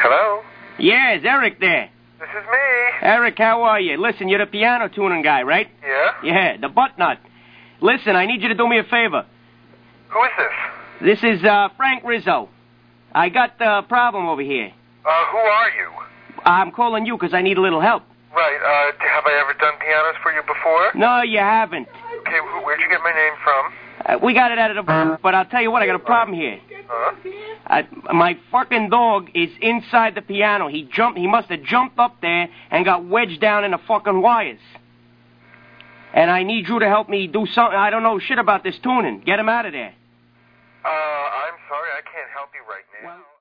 Hello? Yeah, is Eric there? This is me. Eric, how are you? Listen, you're the piano tuning guy, right? Yeah? Yeah, the butt nut. Listen, I need you to do me a favor. Who is this? This is Frank Rizzo. I got a problem over here. Who are you? I'm calling you because I need a little help. Right, have I ever done pianos for you before? No, you haven't. Okay, where'd you get my name from? We got it out of the... But I'll tell you what, I got a problem here. Huh? My fucking dog is inside the piano. He must have jumped up there and got wedged down in the fucking wires. And I need you to help me do something. I don't know shit about this tuning. Get him out of there. I'm sorry, I can't help you right now. Well,